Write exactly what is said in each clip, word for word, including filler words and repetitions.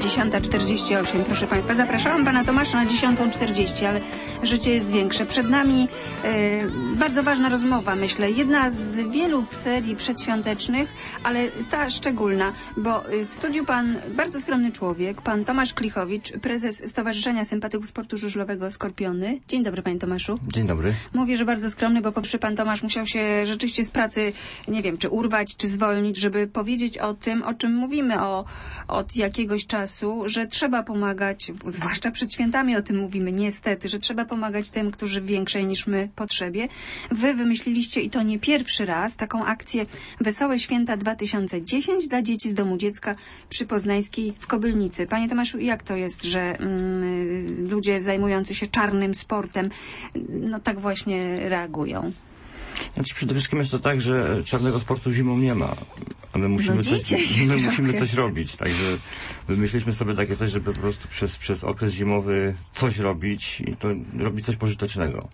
dziesiąta czterdzieści osiem, proszę Państwa. Zapraszałam Pana Tomasza na dziesiątą czterdzieści, ale życie jest większe. Przed nami e, bardzo ważna rozmowa, myślę. Jedna z wielu w serii przedświątecznych, ale ta szczególna, bo w studiu Pan bardzo skromny człowiek, Pan Tomasz Klichowicz, prezes Stowarzyszenia Sympatyków Sportu Żużlowego Skorpiony. Dzień dobry, Panie Tomaszu. Dzień dobry. Mówię, że bardzo skromny, bo poprzez Pan Tomasz musiał się rzeczywiście z pracy, nie wiem, czy urwać, czy zwolnić, żeby powiedzieć o tym, o czym mówimy o, od jakiegoś czasu, że trzeba pomagać, zwłaszcza przed świętami o tym mówimy, niestety, że trzeba pomagać tym, którzy w większej niż my potrzebie. Wy wymyśliliście, i to nie pierwszy raz, taką akcję Wesołe Święta dwa tysiące dziesięć dla dzieci z Domu Dziecka przy Poznańskiej w Kobylnicy. Panie Tomaszu, jak to jest, że mm, ludzie zajmujący się czarnym sportem no tak właśnie reagują? Znaczy, przede wszystkim jest to tak, że czarnego sportu zimą nie ma, a my musimy, coś, my musimy coś robić. Także wymyśliliśmy sobie takie coś, żeby po prostu przez, przez okres zimowy coś robić i to robić coś pożytecznego.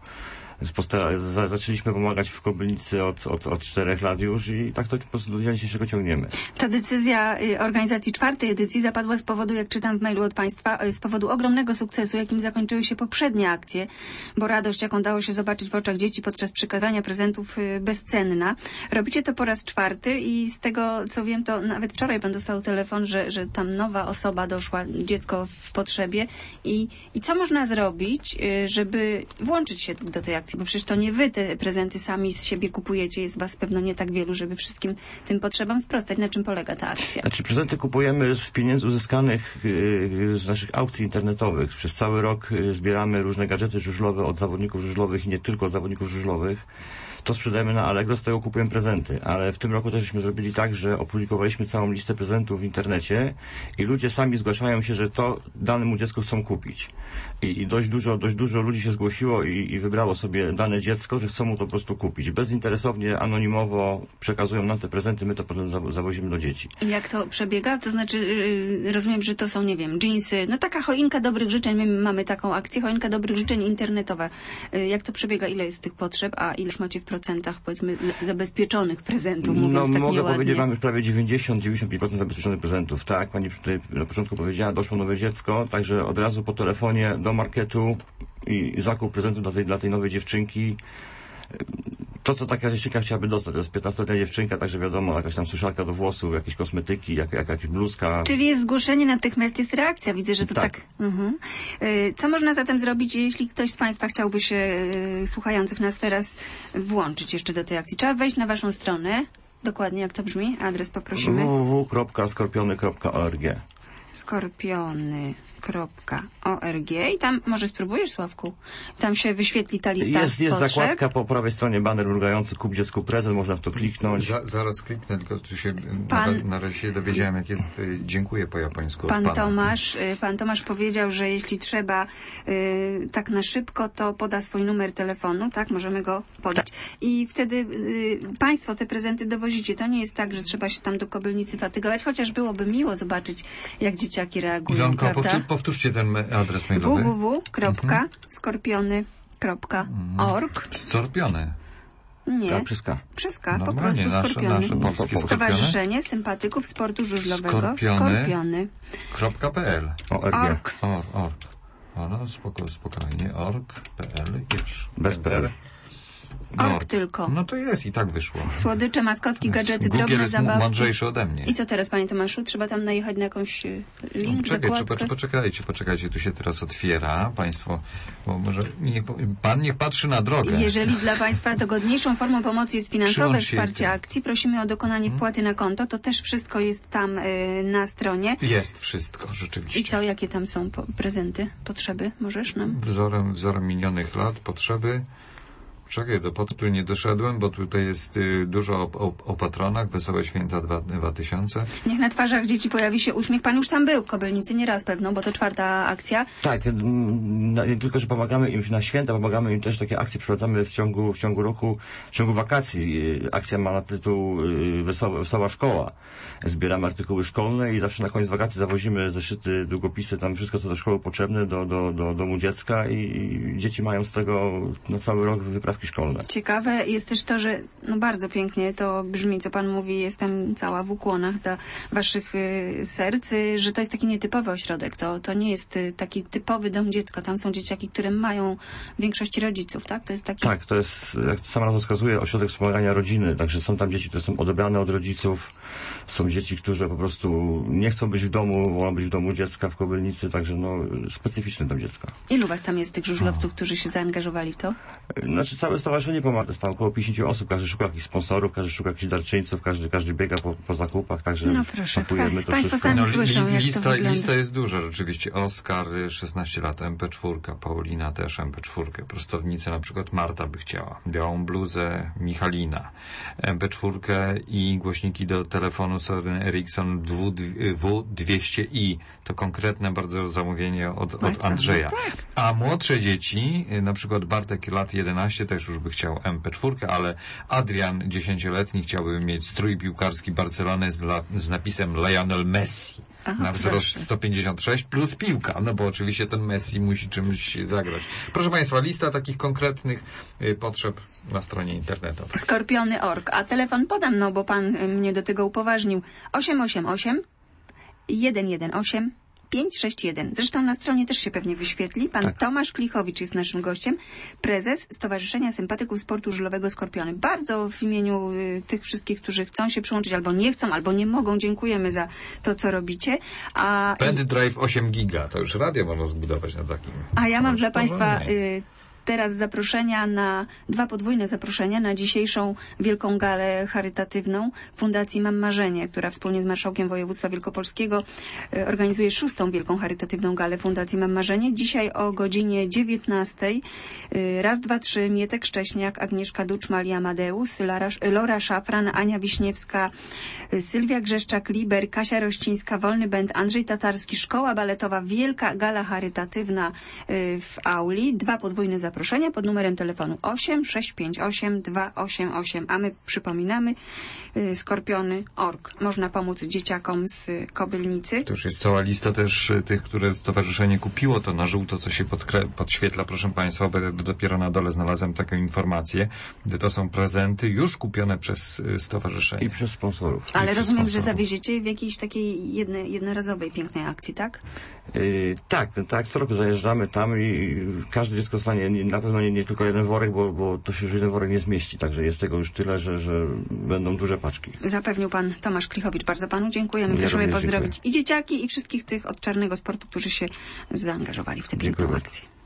Zaczęliśmy pomagać w Kobylnicy od, od, od czterech lat już i tak to po prostu do dnia dzisiejszego ciągniemy. Ta decyzja organizacji czwartej edycji zapadła z powodu, jak czytam w mailu od Państwa, z powodu ogromnego sukcesu, jakim zakończyły się poprzednie akcje, bo radość, jaką dało się zobaczyć w oczach dzieci podczas przekazywania prezentów, bezcenna. Robicie to po raz czwarty i z tego, co wiem, to nawet wczoraj Pan dostał telefon, że, że tam nowa osoba doszła, dziecko w potrzebie i, i co można zrobić, żeby włączyć się do tej akcji? Bo przecież to nie wy te prezenty sami z siebie kupujecie, jest was pewno nie tak wielu, żeby wszystkim tym potrzebom sprostać. Na czym polega ta akcja? Znaczy, prezenty kupujemy z pieniędzy uzyskanych yy, z naszych aukcji internetowych. Przez cały rok yy, zbieramy różne gadżety żużlowe od zawodników żużlowych i nie tylko od zawodników żużlowych. To sprzedajemy na Allegro, z tego kupujemy prezenty. Ale w tym roku teżśmy zrobili tak, że opublikowaliśmy całą listę prezentów w internecie i ludzie sami zgłaszają się, że to danemu dziecku chcą kupić. I, i dość dużo, dość dużo ludzi się zgłosiło i, i wybrało sobie dane dziecko, że chcą mu to po prostu kupić. Bezinteresownie, anonimowo przekazują nam te prezenty, my to potem zawozimy do dzieci. I jak to przebiega? To znaczy, yy, rozumiem, że to są, nie wiem, dżinsy, no taka choinka dobrych życzeń, my mamy taką akcję, choinka dobrych życzeń internetowa. Yy, jak to przebiega? Ile jest tych potrzeb, a ileż macie w procentach, powiedzmy, zabezpieczonych prezentów, mówiąc no, tak mogę nieładnie? powiedzieć, mamy już prawie dziewięćdziesiąt do dziewięćdziesięciu pięciu procent zabezpieczonych prezentów. Tak, pani tutaj na początku powiedziała, doszło nowe dziecko, także od razu po telefonie do marketu i zakup prezentu dla tej, dla tej nowej dziewczynki. To, co taka dziewczynka chciałaby dostać, to jest piętnastoletnia dziewczynka, także wiadomo, jakaś tam suszarka do włosów, jakieś kosmetyki, jak, jak, jakaś bluzka. Czyli jest zgłoszenie, natychmiast jest reakcja. Widzę, że to tak. tak... Mhm. Co można zatem zrobić, jeśli ktoś z Państwa chciałby się, słuchających nas teraz, włączyć jeszcze do tej akcji? Trzeba wejść na Waszą stronę. Dokładnie, jak to brzmi? Adres poprosimy. w w w kropka skorpiony kropka org skorpiony kropka org i tam, może spróbujesz, Sławku? Tam się wyświetli ta lista Jest, jest potrzeb. zakładka po prawej stronie, baner ulgający Kup Dziecku Prezent, można w to kliknąć. Za, zaraz kliknę, tylko tu się Pan, na, na razie się dowiedziałem, jak jest y, dziękuję po japońsku pan od pana. Tomasz, y, pan Tomasz powiedział, że jeśli trzeba y, tak na szybko, to poda swój numer telefonu, tak? Możemy go podać. I wtedy y, Państwo te prezenty dowozicie. To nie jest tak, że trzeba się tam do Kobylnicy fatygować, chociaż byłoby miło zobaczyć, jak dzieciaki reagują. Ilonko, powtórz, powtórzcie ten adres mailowy. w w w kropka skorpiony kropka org Skorpiony. Nie. Tak, przez K. Przez K, po Normalnie, prostu nasze, Skorpiony. nasze polskie Stowarzyszenie Sympatyków Sportu Żużlowego Skorpiony. Skorpiony. Kropka P L. org. Org. Org. Org. O, no, spoko, spokojnie. Org. P L. Już. Bez P L. No, Org tylko. No to jest i tak wyszło. Słodycze, maskotki, gadżety, Google drobne jest zabawki. mądrzejszy ode mnie. I co teraz, Panie Tomaszu? Trzeba tam najechać na jakąś link, Czekaj, zakładkę? poczekajcie, poczekajcie, tu się teraz otwiera. Państwo, bo może niech, Pan niech patrzy na drogę. Jeżeli dla Państwa dogodniejszą formą pomocy jest finansowe Przyłącz się wsparcie tym. akcji, prosimy o dokonanie wpłaty na konto. To też wszystko jest tam y, na stronie. Jest wszystko, rzeczywiście. I co, jakie tam są po prezenty, potrzeby? Możesz nam? Wzorem, wzorem minionych lat, potrzeby. Czekaj, do podstu nie doszedłem, bo tutaj jest y, dużo o, o, o patronach. Wesołe Święta dwa tysiące. Niech na twarzach dzieci pojawi się uśmiech. Pan już tam był w Kobylnicy, nie raz pewno, bo to czwarta akcja. Tak, nie tylko, że pomagamy im na święta, pomagamy im też takie akcje przeprowadzamy w ciągu, w ciągu roku, w ciągu wakacji. Akcja ma na tytuł Wesoła, Wesoła Szkoła. Zbieramy artykuły szkolne i zawsze na koniec wakacji zawozimy zeszyty, długopisy, tam wszystko, co do szkoły potrzebne, do, do, do domu dziecka i, i dzieci mają z tego na cały rok wyprawkę zabawki szkolne. Ciekawe jest też to, że no bardzo pięknie to brzmi, co pan mówi, jestem cała w ukłonach dla waszych y, serc, y, że to jest taki nietypowy ośrodek, to, to nie jest y, taki typowy dom dziecka, tam są dzieciaki, które mają w większości rodziców, tak? To jest taki... Tak, to jest, jak sama nazwa wskazuje, ośrodek wspomagania rodziny, także są tam dzieci, które są odebrane od rodziców, są dzieci, które po prostu nie chcą być w domu, wolą być w domu dziecka w Kobylnicy, także no specyficzny dom dziecka. Ilu was tam jest tych żużlowców, którzy się zaangażowali w to? Znaczy całe stowarzyszenie pomaga, jest tam około pięćdziesiąt osób, każdy szuka jakichś sponsorów, każdy szuka jakichś darczyńców, każdy, każdy biega po, po zakupach, także No proszę, pakujemy to państwo wszystko. sami No, słyszą, jak to lista, wygląda. lista jest duża rzeczywiście. Oskar, szesnaście lat, em pe cztery, Paulina też em pe cztery, prostownicy na przykład Marta by chciała, białą bluzę Michalina, em pe cztery i głośniki do telefonu Sony Ericsson W dwieście i. To konkretne bardzo zamówienie od, od Bardzo, Andrzeja. no tak. A młodsze dzieci, na przykład Bartek lat jedenaście też już by chciał em pe cztery, ale Adrian dziesięcioletni chciałby mieć strój piłkarski Barcelony z, la, z napisem Lionel Messi. Aha, Na wzrost proszę. sto pięćdziesiąt sześć plus piłka, no bo oczywiście ten Messi musi czymś zagrać. Proszę Państwa, lista takich konkretnych y, potrzeb na stronie internetowej. Skorpiony kropka org. A telefon podam, no bo pan y, mnie do tego upoważnił. osiem osiem osiem jeden jeden osiem pięć sześć jeden. Zresztą na stronie też się pewnie wyświetli. Pan Tak. Tomasz Klichowicz jest naszym gościem, prezes Stowarzyszenia Sympatyków Sportu Żużlowego Skorpiony. Bardzo w imieniu y, tych wszystkich, którzy chcą się przyłączyć, albo nie chcą, albo nie mogą, dziękujemy za to, co robicie. A, Pendrive osiem giga, to już radio można zbudować na takim. a ja mam No, dla Państwa porządnie. y, teraz zaproszenia na, dwa podwójne zaproszenia na dzisiejszą wielką galę charytatywną Fundacji Mam Marzenie, która wspólnie z Marszałkiem Województwa Wielkopolskiego y, organizuje szóstą wielką charytatywną galę Fundacji Mam Marzenie. Dzisiaj o godzinie dziewiętnastej. Y, raz, dwa, trzy. Mietek Szcześniak, Agnieszka Ducz, Malia Amadeusz, Lara, Lora Szafran, Ania Wiśniewska, y, Sylwia Grzeszczak, Liber, Kasia Rościńska, Wolny Band, Andrzej Tatarski, Szkoła Baletowa, wielka gala charytatywna y, w auli. Dwa podwójne zaproszenia pod numerem telefonu osiem sześć pięć osiem dwa osiem osiem, a my przypominamy y, skorpiony kropka org. Można pomóc dzieciakom z Kobylnicy. To już jest cała lista też y, tych, które stowarzyszenie kupiło, to na żółto, co się podkre- podświetla, proszę Państwa, bo ja dopiero na dole znalazłem taką informację, gdy to są prezenty już kupione przez y, stowarzyszenie. I przez sponsorów. Ale przez rozumiem, że sponsorów. zawieziecie w jakiejś takiej jedne, jednorazowej pięknej akcji, tak? Yy, tak, tak, co roku zajeżdżamy tam i każde dziecko dostanie nie, na pewno nie, nie tylko jeden worek, bo, bo to się już jeden worek nie zmieści, także jest tego już tyle, że, że będą duże paczki. Zapewnił pan Tomasz Klichowicz. Bardzo panu dziękujemy. Ja Prosimy również pozdrowić dziękuję. i dzieciaki, i wszystkich tych od czarnego sportu, którzy się zaangażowali w tę piękną Dziękuję bardzo. akcję.